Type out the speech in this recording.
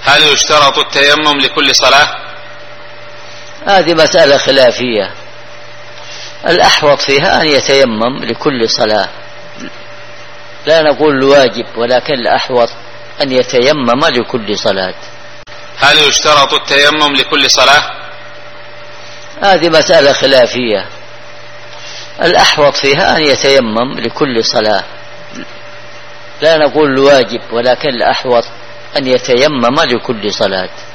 هل يشترط التيمم لكل صلاة؟ هذه مسألة خلافية، الأحوط فيها أن يتيمم لكل صلاة، لا نقول الواجب، ولكن الأحوط أن يتيمم لكل صلاة. هل يشترط التيمم لكل صلاة؟ هذه مسألة خلافية، الأحوط فيها أن يتيمم لكل صلاة، لا نقول الواجب، ولكن الأحوط أن يتيمم لكل صلاة.